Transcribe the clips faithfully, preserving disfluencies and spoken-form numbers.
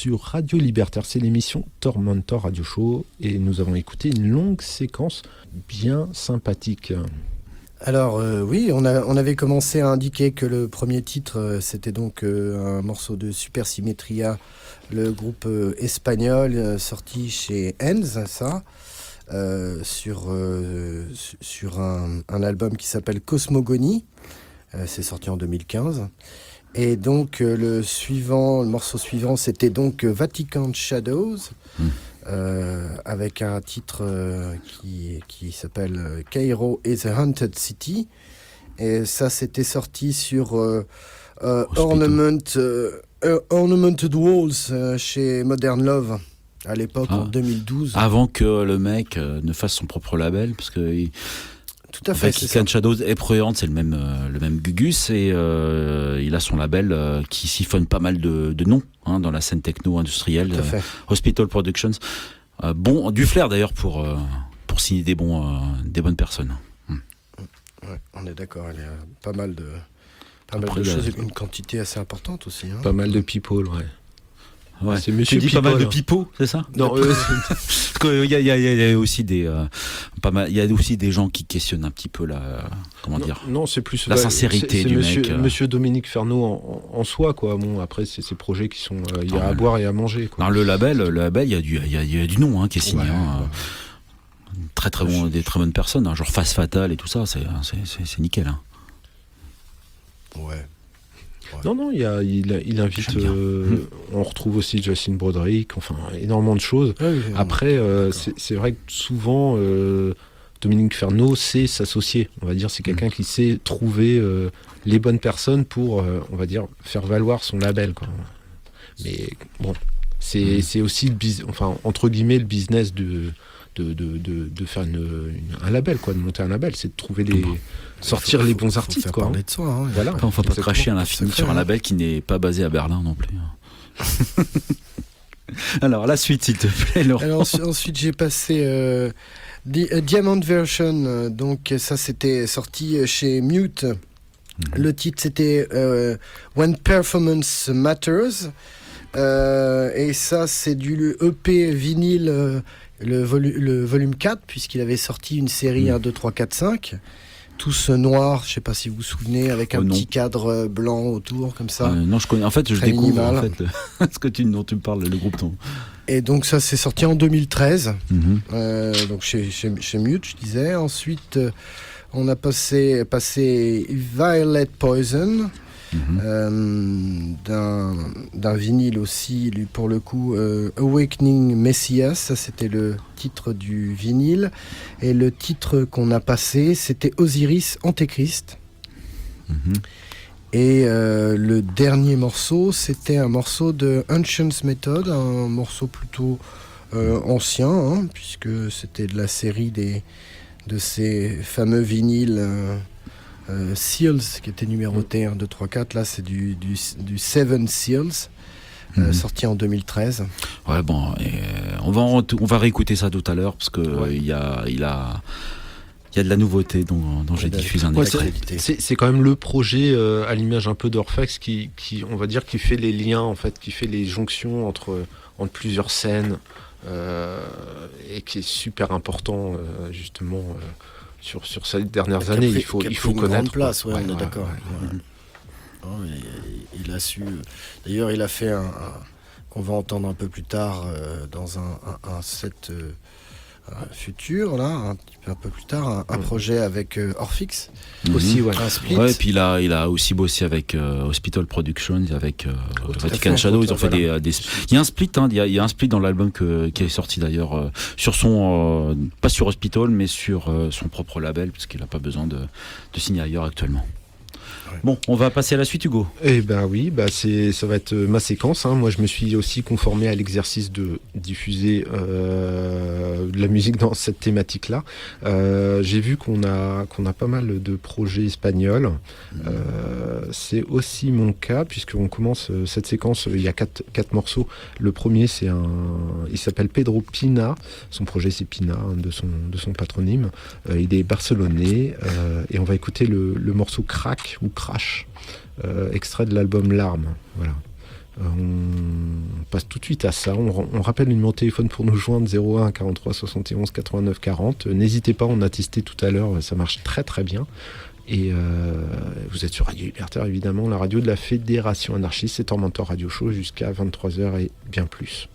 sur Radio Libertaire, c'est l'émission Tormentor Radio Show et nous avons écouté une longue séquence bien sympathique. Alors euh, oui, on, a, on avait commencé à indiquer que le premier titre, euh, c'était donc euh, un morceau de Supersymmetria, le groupe euh, espagnol euh, sorti chez Enz, ça, euh, sur, euh, sur un, un album qui s'appelle Cosmogonie, euh, c'est sorti en deux mille quinze. Et donc euh, le suivant, le morceau suivant, c'était donc Vatican Shadows. Mmh. Euh, avec un titre euh, qui, qui s'appelle Cairo is a Haunted City, et ça c'était sorti sur euh, euh, Ornament, euh, Ornamented Walls euh, chez Modern Love à l'époque, ah, en deux mille douze, avant que le mec euh, ne fasse son propre label, parce que il... Tout à fait. Vatican Shadows et Prohant, c'est le même, euh, le même Gugus, et euh, il a son label euh, qui siphonne pas mal de, de noms hein, dans la scène techno industrielle. Tout à fait. Euh, Hospital Productions. Euh, bon, du flair d'ailleurs pour, euh, pour signer des, bons, euh, des bonnes personnes. Hum. Ouais, on est d'accord, il y a pas mal de, pas mal de choses, une quantité assez importante aussi. Hein. Pas mal de people, ouais. Ouais. C'est monsieur tu dis people, pas mal de pipeaux, c'est ça? Non, euh, parce qu'il y a, y, a, y a aussi des, euh, pas mal, il y a aussi des gens qui questionnent un petit peu la, comment non, dire, non, c'est plus la sincérité c'est, c'est du monsieur, mec. Euh... Monsieur Dominique Fernaud en, en soi, quoi. Bon, après, c'est ces projets qui sont, il euh, y a à boire et à manger, quoi. Non, le label, le label, il y a du, il y a, y a du nom, hein, qui est signé. Ouais, hein, ouais. Très très bon, des très bonnes personnes, hein, genre Face Fatale et tout ça, c'est, c'est, c'est, c'est nickel. Hein. Ouais. Ouais. Non, non, il, y a, il, il invite. Euh, mmh. On retrouve aussi Justin Broderick, enfin, énormément de choses. Ah oui, Après, euh, c'est, c'est vrai que souvent, euh, Dominique Fernaud sait s'associer. On va dire, c'est quelqu'un mmh. qui sait trouver euh, les bonnes personnes pour, euh, on va dire, faire valoir son label, quoi. Mais bon, c'est, mmh. c'est aussi, le bis- enfin, entre guillemets, le business de. De, de, de, de faire une, une, un label, quoi, de monter un label, c'est de trouver les, sortir faut, les bons faut, artistes, faut quoi. Parler de soi, hein, voilà. Après, on ne faut pas cracher à l'infini sur un label qui n'est pas basé à Berlin non plus. Alors la suite, s'il te plaît, Laurent. Alors ensuite, j'ai passé euh, The, uh, Diamond Version, donc ça c'était sorti chez Mute. Mm-hmm. Le titre c'était euh, When Performance Matters, euh, et ça c'est du E P vinyle. Euh, Le, volu- le volume quatre, puisqu'il avait sorti une série mmh. un, deux, trois, quatre, cinq, tous noirs, je ne sais pas si vous vous souvenez, avec un oh, petit cadre blanc autour, comme ça. Euh, non, je connais. En fait, je découvre en fait, le... ce que tu, dont tu me parles, le groupe ton. Et donc, ça, c'est sorti en deux mille treize, mmh. euh, donc chez, chez, chez Mute, je disais. Ensuite, euh, on a passé, passé Violet Poison. Mmh. Euh, d'un, d'un vinyle aussi, lui, pour le coup, euh, Awakening Messiah, ça c'était le titre du vinyle, et le titre qu'on a passé c'était Osiris Antéchrist. Mmh. Et euh, le dernier morceau c'était un morceau de Ancients Method, un morceau plutôt euh, ancien, hein, puisque c'était de la série des, de ces fameux vinyles euh, Euh, Seals qui était numéroté un, deux, trois, quatre. Là c'est du, du, du Seven Seals, euh, mmh. sorti en deux mille treize. Ouais, bon, et, euh, on, va en, on va réécouter ça tout à l'heure parce que ouais. il y a, il a, il y a de la nouveauté dont, dont j'ai diffusé un extrait. C'est, c'est, c'est quand même le projet euh, à l'image un peu d'Orphex qui, qui, on va dire, qui fait les liens en fait, qui fait les jonctions entre, entre plusieurs scènes euh, et qui est super important euh, justement. Euh, Sur, sur ces dernières années, pris, il faut, il faut une connaître. Grande place, ouais, ouais, on est ouais, d'accord. Ouais, ouais. Ouais. Oh, il, il a su. D'ailleurs, il a fait un, un qu'on va entendre un peu plus tard euh, dans un, un, un set euh, un futur, là, un petit peu un peu plus tard, un, un ouais. projet avec euh, Orphix. Mm-hmm. Aussi, ouais. Un split. Ouais, et puis il a, il a aussi bossé avec euh, Hospital Productions, avec euh, Vatican Shadow. Ils ont fait voilà. des, des. Il y a un split, hein, il y a, il y a un split dans l'album que, qui est sorti d'ailleurs euh, sur son, euh, pas sur Hospital, mais sur euh, son propre label, puisqu'il n'a pas besoin de, de signer ailleurs actuellement. Bon, on va passer à la suite, Hugo. Eh ben oui, bah c'est, ça va être ma séquence. Hein. Moi, je me suis aussi conformé à l'exercice de diffuser euh, de la musique dans cette thématique-là. Euh, j'ai vu qu'on a qu'on a pas mal de projets espagnols. Mmh. Euh, c'est aussi mon cas puisqu'on commence cette séquence. Il y a quatre quatre morceaux. Le premier, c'est un, il s'appelle Pedro Pina. Son projet, c'est Pina, hein, de son de son patronyme. Euh, il est barcelonais euh, et on va écouter le, le morceau Crack ou Crash, euh, extrait de l'album Larmes. Voilà. Euh, on passe tout de suite à ça. On, on rappelle le numéro de téléphone pour nous joindre zéro un quarante-trois soixante et onze quatre-vingt-neuf quarante. Euh, n'hésitez pas, on a testé tout à l'heure, ça marche très très bien. Et euh, vous êtes sur Radio Libertaire, évidemment, la radio de la Fédération Anarchiste. C'est Tormentor Radio Show jusqu'à vingt-trois heures et bien plus.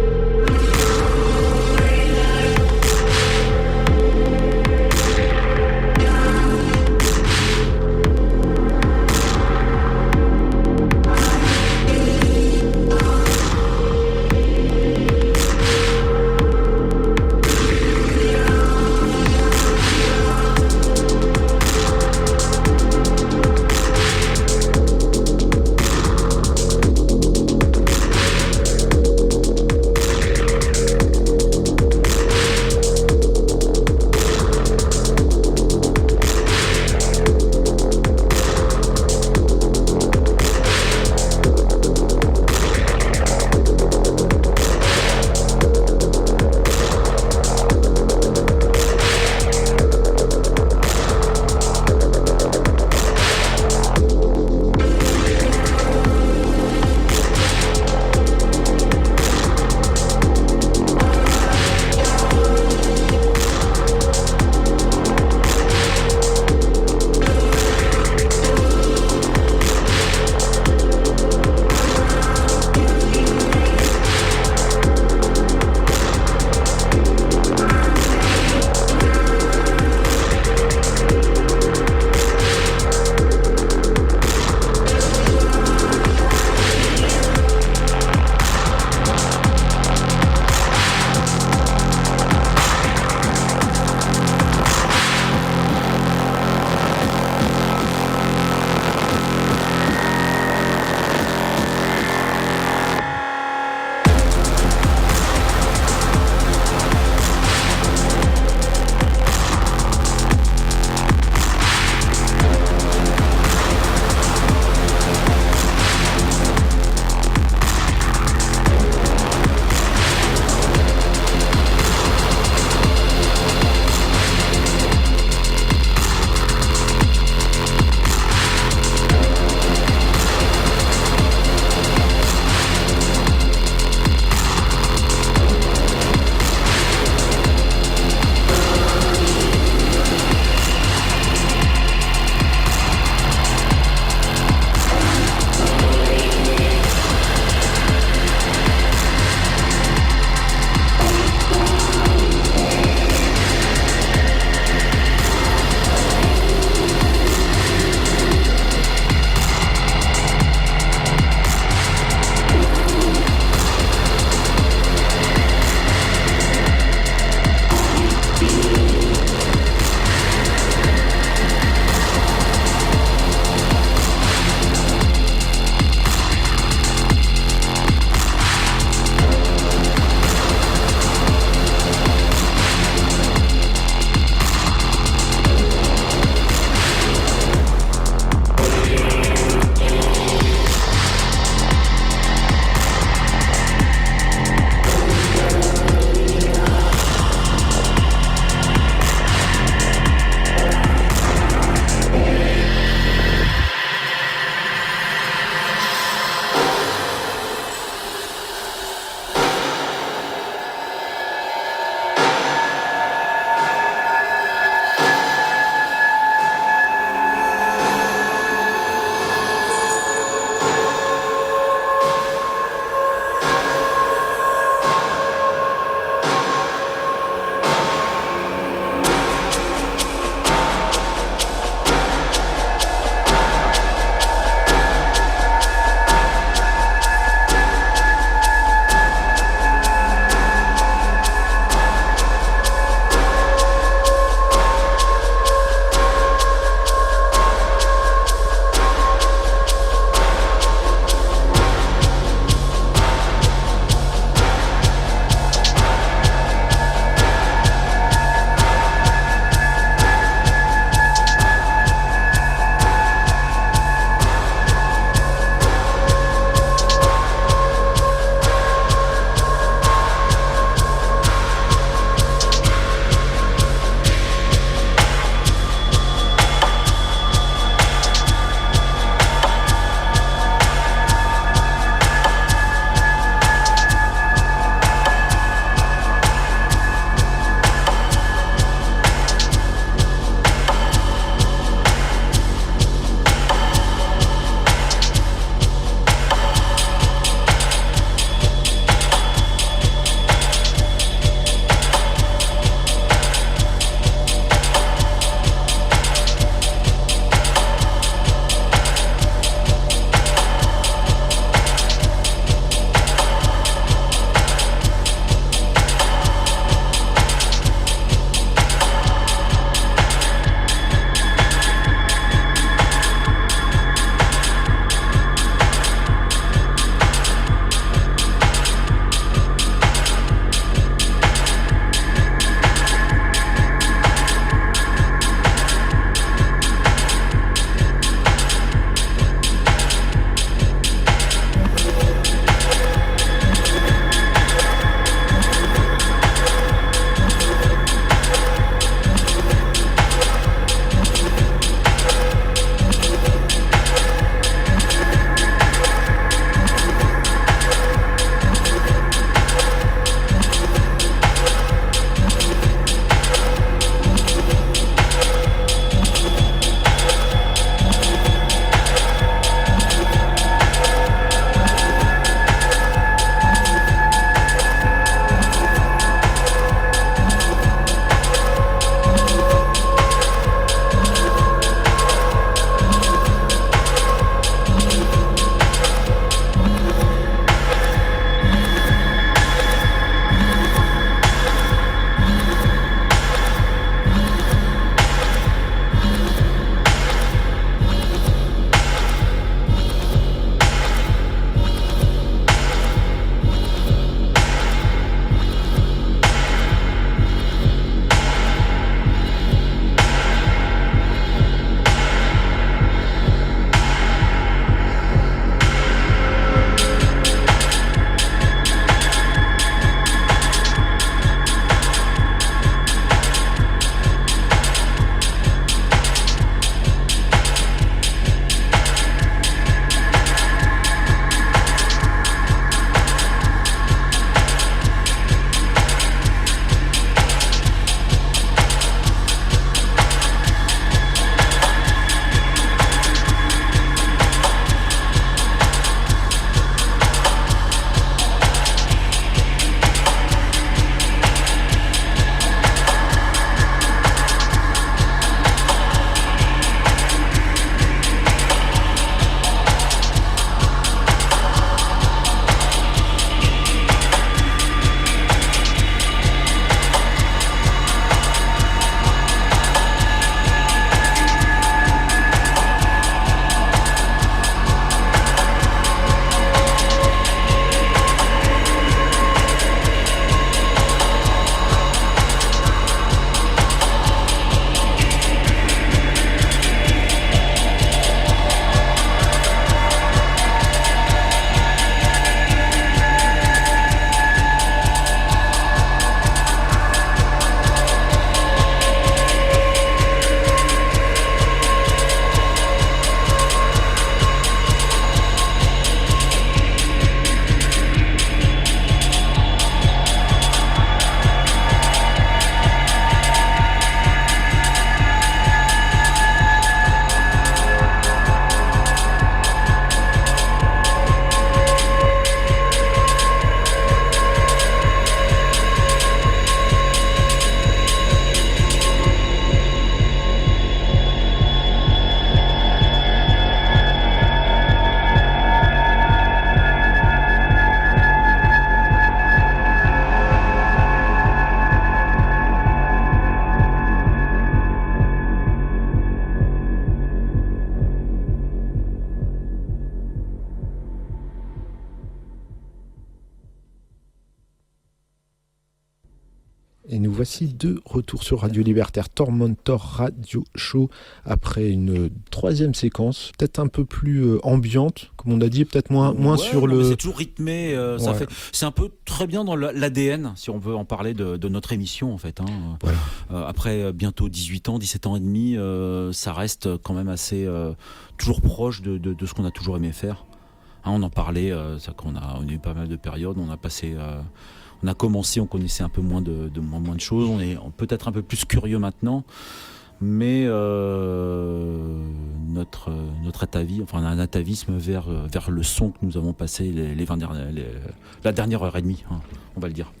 Et nous voici de retour sur Radio Libertaire, Tormentor Radio Show, après une troisième séquence, peut-être un peu plus euh, ambiante, comme on a dit, peut-être moins, moins ouais, sur non, le... C'est toujours rythmé, euh, ça ouais. fait, c'est un peu très bien dans l'A D N, si on veut en parler de, de notre émission, en fait. Hein. Voilà. Euh, après bientôt dix-huit ans, dix-sept ans et demi, euh, ça reste quand même assez... Euh, toujours proche de, de, de ce qu'on a toujours aimé faire. Hein, on en parlait, euh, ça, qu'on a, on a eu pas mal de périodes, on a passé... Euh, On a commencé, on connaissait un peu moins de, de, moins, moins de choses, on est peut-être un peu plus curieux maintenant, mais euh, notre, notre atavisme, enfin un atavisme vers, vers le son que nous avons passé les, les vingt dernières, les, la dernière heure et demie, hein, on va le dire.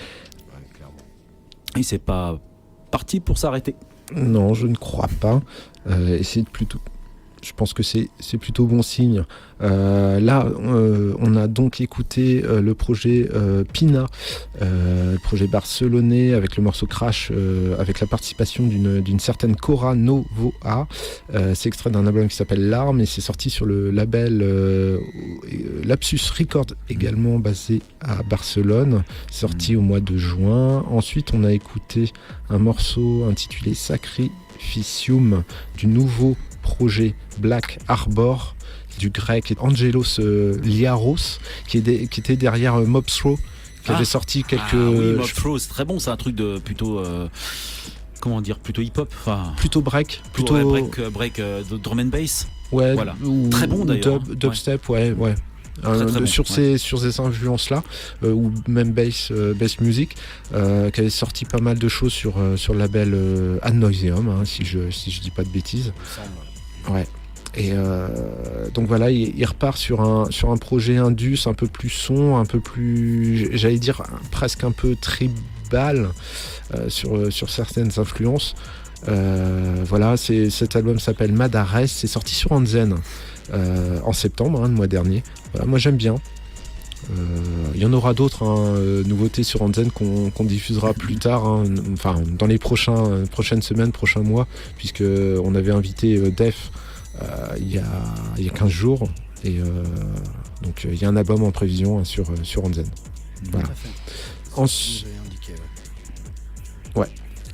Et c'est pas parti pour s'arrêter. Non, je ne crois pas. Euh, et c'est plutôt... Je pense que c'est, c'est plutôt bon signe. Euh, là, euh, on a donc écouté euh, le projet euh, Pina, euh, le projet barcelonais avec le morceau Crash, euh, avec la participation d'une, d'une certaine Cora Novoa. Euh, c'est extrait d'un album qui s'appelle L'Arme et c'est sorti sur le label euh, Lapsus Records, également basé à Barcelone, sorti mmh. au mois de juin. Ensuite, on a écouté un morceau intitulé Sacrificium du nouveau projet Black Arbor du grec Angelos euh, Liaros qui, est de, qui était derrière euh, Mob Throw qui ah. avait sorti quelques ah, oui, Mob Throw, c'est très bon, c'est un truc de plutôt euh, comment dire, plutôt hip-hop, enfin plutôt break, plutôt ouais, break, euh, break euh, de drum and bass. Ouais, voilà. Ou, très bon d'ailleurs. Dub, dubstep, ouais, ouais. ouais. Très, très euh, bon, sur, ouais. ces, sur ces influences-là, euh, ou même bass, euh, bass music, euh, qui avait sorti pas mal de choses sur, euh, sur le label euh, Ad Noiseum, hein, si je si je dis pas de bêtises. Ouais. Et euh, donc voilà, il, il repart sur un sur un projet indus un peu plus son, un peu plus, j'allais dire presque un peu tribal euh, sur sur certaines influences. Euh, voilà, c'est, cet album s'appelle Madares, c'est sorti sur Anzen euh, en septembre, hein, le mois dernier. Voilà, moi j'aime bien. Il euh, y en aura d'autres, hein, euh, nouveautés sur Anzen qu'on, qu'on diffusera plus tard, hein, enfin dans les prochains, euh, prochaines semaines, prochains mois, puisque on avait invité euh, Def euh, il y a il y a quinze jours et euh, donc il euh, y a un album en prévision hein, sur sur Anzen. Voilà. Ensuite, ouais.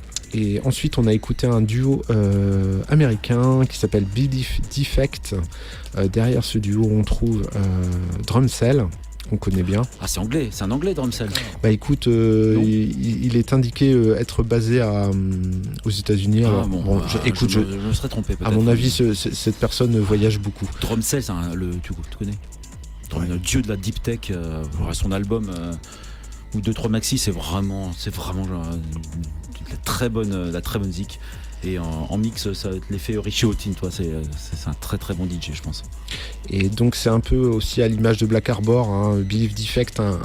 Et ensuite, on a écouté un duo euh, américain qui s'appelle Belief Defect. Euh, derrière ce duo, on trouve euh, Drumcell, qu'on connaît bien. Ah, c'est anglais, c'est un anglais Drumcell. Bah écoute, euh, il, il est indiqué euh, être basé à, euh, aux États-Unis. Ah, alors, bon, bon, bah, je, écoute, je, je, je me serais trompé peut-être. À mon avis, ce, ce, cette personne voyage beaucoup. Drumcell, c'est un, le, tu, tu connais ouais. Le dieu de la deep tech. Euh, son album euh, ou deux trois maxi, c'est vraiment, c'est vraiment genre, la très bonne, la très bonne zik. Et en, en mix, ça va être l'effet Richie Houghton, toi, c'est, c'est, c'est un très très bon D J, je pense. Et donc c'est un peu aussi à l'image de Black Arbor, hein, Belief Defect, un,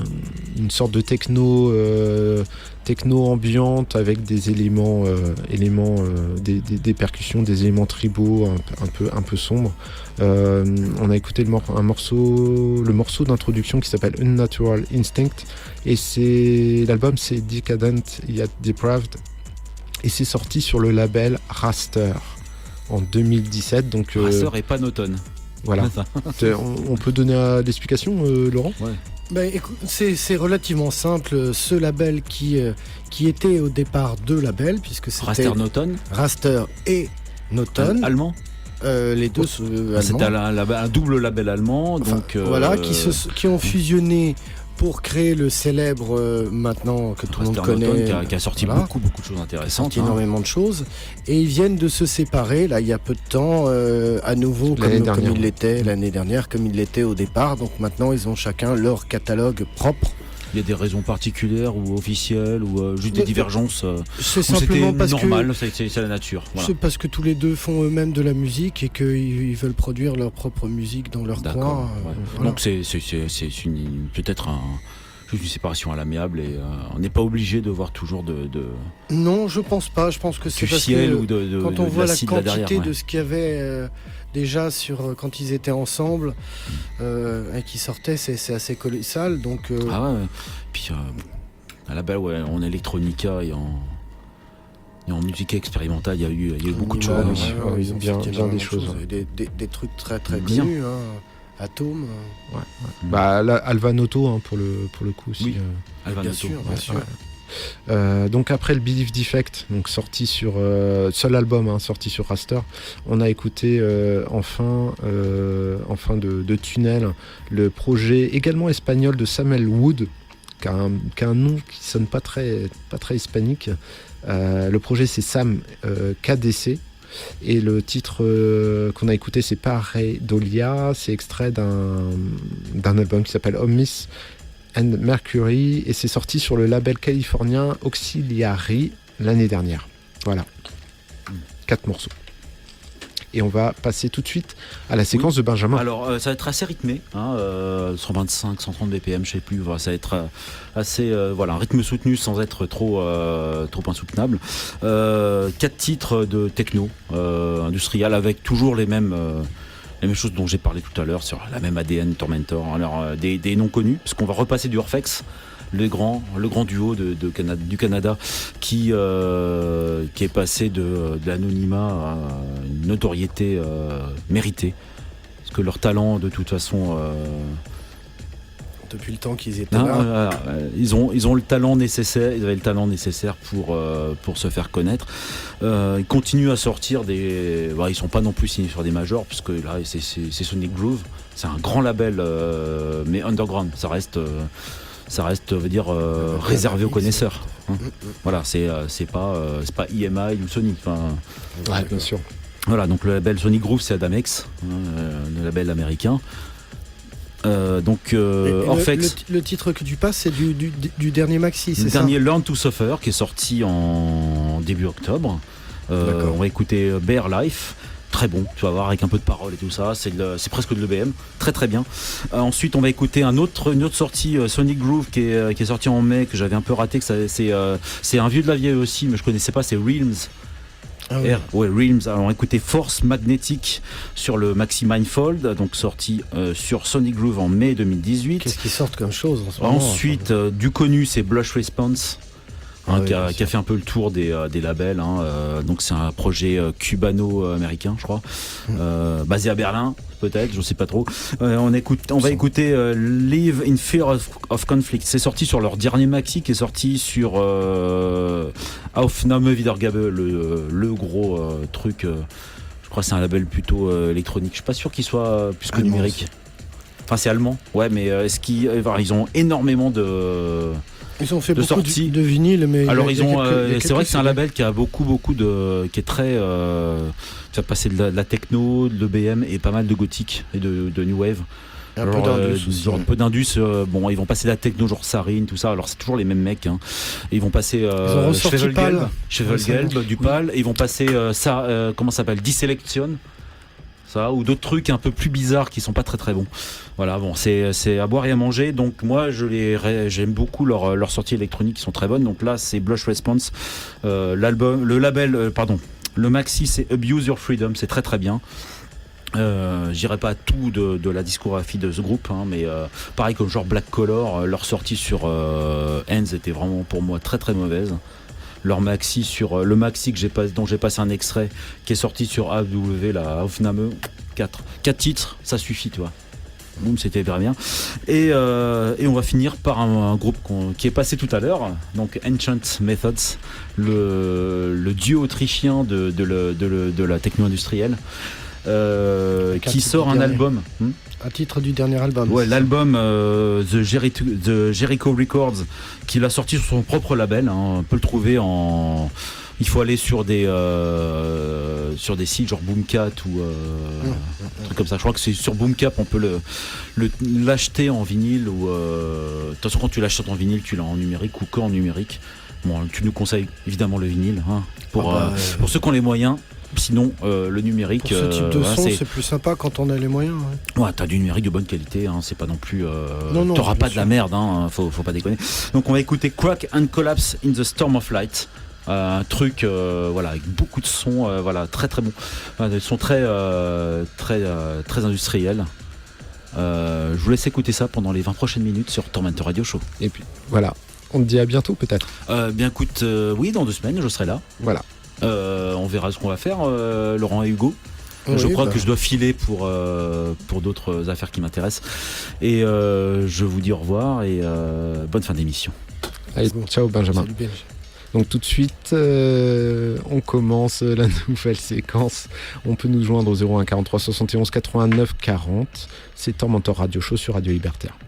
une sorte de techno, euh, techno ambiante avec des éléments, euh, éléments euh, des, des, des percussions, des éléments tribaux un, un peu, un peu sombres. Euh, on a écouté le mor- un morceau, le morceau d'introduction qui s'appelle Unnatural Instinct, et c'est l'album, c'est Decadent Yet Depraved. Et c'est sorti sur le label Raster en deux mille dix-sept. Donc, euh, Raster et Panotone. Voilà. on, on peut donner euh, l'explication, euh, Laurent ? Ouais. Bah, écoute, c'est, c'est relativement simple. Ce label qui, euh, qui était au départ deux labels, puisque c'était Raster Noton. Raster et Noton. Allemand. Euh, les deux euh, allemands. C'était un, un, un double label allemand. Enfin, donc, euh, voilà, qui, se, qui ont fusionné pour créer le célèbre, euh, maintenant que tout le monde connaît, qui a, qui a sorti voilà, beaucoup beaucoup de choses intéressantes, sorti hein. énormément de choses, et ils viennent de se séparer là il y a peu de temps, euh, à nouveau comme, comme il l'était l'année dernière, comme il l'était au départ. Donc maintenant ils ont chacun leur catalogue propre. Il y a des raisons particulières ou officielles ou euh, juste des Mais, divergences euh, c'est simplement c'était parce normal, que c'est, c'est, c'est la nature. Voilà. C'est parce que tous les deux font eux-mêmes de la musique et qu'ils ils veulent produire leur propre musique dans leur D'accord, coin. Ouais. Euh, voilà. Donc c'est, c'est, c'est, c'est une, peut-être un, juste une séparation à l'amiable et euh, on n'est pas obligé de voir toujours de, de... Non, je pense pas. Je pense que c'est parce ciel que ou de, de, quand on de voit la quantité derrière, ouais. de ce qu'il y avait euh, déjà sur quand ils étaient ensemble euh, et qui sortaient, c'est, c'est assez colossal. Donc euh... ah ouais. Puis euh, à la base, ouais, en electronica et en et en musique expérimentale, il y a eu, il y a eu beaucoup de choses. Ouais, ouais, ouais, ils ont bien, bien des choses. choses des, des, des trucs très très bien. connus. Hein. Atome. Ouais, ouais. Mmh. Bah, là, Alva Noto hein, pour le pour le coup aussi. Oui. Euh... Alva bien Noto. sûr, bien ouais, sûr. Ouais. Euh, donc après le Belief Defect, donc sorti sur euh, seul album hein, sorti sur Raster, on a écouté euh, enfin euh, en fin de, de tunnel le projet également espagnol de Samuel Wood, qui a un, qui a un nom qui sonne pas très pas très hispanique. Euh, le projet c'est Sam euh, K D C. Et le titre euh, qu'on a écouté, c'est Pareidolia. C'est extrait d'un, d'un album qui s'appelle Omnis and Mercury. Et c'est sorti sur le label californien Auxiliary l'année dernière. Voilà. Quatre morceaux. Et on va passer tout de suite à la séquence oui. de Benjamin. Alors, euh, ça va être assez rythmé, hein, euh, cent vingt-cinq, cent trente B P M, je sais plus. Voilà, ça va être euh, assez, euh, voilà, un rythme soutenu sans être trop, euh, trop insoutenable. Euh, quatre titres de techno euh, industriel avec toujours les mêmes, euh, les mêmes choses dont j'ai parlé tout à l'heure sur la même A D N Tormentor. Alors, euh, des, des noms connus, parce qu'on va repasser du Orphex. Le grand, le grand duo de, de Canada, du Canada qui, euh, qui est passé de, de l'anonymat à une notoriété euh, méritée. Parce que leur talent, de toute façon... Euh, Depuis le temps qu'ils étaient non, là. Euh, ils, ont, ils ont le talent nécessaire, ils avaient le talent nécessaire pour, euh, pour se faire connaître. Euh, ils continuent à sortir des... Bah, ils ne sont pas non plus signés sur des majors, puisque là, c'est, c'est, c'est Sonic Groove. C'est un grand label, euh, mais underground. Ça reste... Euh, ça reste, veut dire, euh, réservé aux connaisseurs. Hein. Voilà, c'est, euh, c'est pas, euh, c'est pas I M I ou Sony. Enfin, ouais, bien sûr. Voilà, donc le label Sonic Groove, c'est Adamex, hein, le label américain. Euh, donc euh, Orphex. Le, le, le titre que tu passes, c'est du, du, du dernier maxi, c'est le ça? Le dernier Learn to Suffer, qui est sorti en début octobre. Euh, on va écouter Bear Life. Très bon, tu vas voir, avec un peu de parole et tout ça, c'est, le, c'est presque de l'E B M, très très bien. Euh, ensuite on va écouter un autre, une autre sortie, euh, Sonic Groove, qui est, euh, qui est sorti en mai, que j'avais un peu raté, que ça, c'est, euh, c'est un vieux de la vieille aussi, mais je connaissais pas, c'est Realms. Ah oui. R, ouais, Realms. Alors écoutez, Force Magnétique sur le Maxi Mindfold, donc sorti euh, sur Sonic Groove en mai deux mille dix-huit. Qu'est-ce qu'ils sortent comme chose en ce moment? Ensuite, euh, du connu, c'est Blush Response. Hein, ah oui, qui, a, qui a fait un peu le tour des, euh, des labels. Hein, euh, donc c'est un projet euh, cubano-américain, je crois, mmh. euh, basé à Berlin, peut-être, je sais pas trop. Euh, on écoute, on va écouter euh, Live in Fear of, of Conflict. C'est sorti sur leur dernier maxi, qui est sorti sur euh, Aufnahme Wiedergabe, le, le gros euh, truc. Euh, je crois que c'est un label plutôt euh, électronique. Je suis pas sûr qu'il soit euh, plus que allemand, numérique. Enfin, c'est allemand. Ouais, mais euh, est-ce qu'ils, euh, ils ont énormément de Ils ont fait de beaucoup sorties. de, de vinyle, mais alors il y a, ils ont, il y a quelques, euh, il y a c'est vrai que c'est un C D. label qui a beaucoup, beaucoup de, qui est très, euh, ça va passer de la, de la techno, de l'E B M et pas mal de gothique et de, de new wave. Un alors, peu d'indus euh, aussi. genre un peu d'indus. Euh, bon, ils vont passer de la techno genre Sarin, tout ça. Alors c'est toujours les mêmes mecs. Hein. Et ils vont passer euh, Chevelgelb, Chevelgelb, du Pal. Et ils vont passer euh, ça, euh, comment ça s'appelle, Disselection. Ça, ou d'autres trucs un peu plus bizarres qui sont pas très très bons. Voilà, bon, c'est, c'est à boire et à manger. Donc moi, je les, j'aime beaucoup leurs leur sorties électroniques qui sont très bonnes. Donc là, c'est Blush Response, euh, l'album, le label, euh, pardon, le maxi, c'est Abuse Your Freedom, c'est très très bien. Euh, j'irai pas à tout de, de la discographie de ce groupe, hein, mais euh, pareil comme genre Black Color, euh, leur sortie sur euh, Hands était vraiment pour moi très très mauvaise. Leur maxi sur euh, le maxi que j'ai pas, dont j'ai passé un extrait qui est sorti sur A W, la Aufnahme, quatre titres, ça suffit, tu vois. Boum, c'était très bien. Et, euh, et on va finir par un, un groupe qui est passé tout à l'heure, donc Ancient Methods, le, le duo autrichien de, de, le, de, le, de la techno-industrielle, euh, qui sort un dernier. album. Hmm à titre du dernier album. Ouais, l'album euh, The, Jericho, The Jericho Records, qu'il a sorti sur son propre label. Hein, on peut le trouver en. Il faut aller sur des euh, sur des sites genre Boomcat ou euh, mmh, mmh. trucs comme ça. Je crois que c'est sur Boomcat on peut le, le l'acheter en vinyle ou euh, de toute façon quand tu l'achètes en vinyle tu l'as en numérique ou qu'en numérique. Bon, tu nous conseilles évidemment le vinyle hein, pour ah bah, euh, euh, pour ceux qui ont les moyens. Sinon, euh, le numérique. Pour ce type de euh, son, c'est... c'est plus sympa quand on a les moyens. Ouais, ouais t'as du numérique de bonne qualité, hein, c'est pas non plus. Euh... Non, non, t'auras pas sûr. de la merde, hein, faut, faut pas déconner. Donc, on va écouter Crack and Collapse in the Storm of Light. Euh, un truc, euh, voilà, avec beaucoup de sons, euh, voilà, très très bon. Euh, des sons très, euh, très, euh, très industriels. Euh, je vous laisse écouter ça pendant les vingt prochaines minutes sur Tormentor Radio Show. Et puis, voilà. On te dit à bientôt, peut-être. Euh, bien, écoute, euh, oui, dans deux semaines, je serai là. Voilà. Euh, on verra ce qu'on va faire, euh, Laurent et Hugo. Oui, je crois bah. que je dois filer pour, euh, pour d'autres affaires qui m'intéressent. Et euh, je vous dis au revoir et euh, bonne fin d'émission. Allez, ciao Benjamin. Salut Benjamin. Donc tout de suite, euh, on commence la nouvelle séquence. On peut nous joindre au zéro un quarante-trois soixante et onze quatre-vingt-neuf quarante. C'est Tormentor Radio Show sur Radio Libertaire.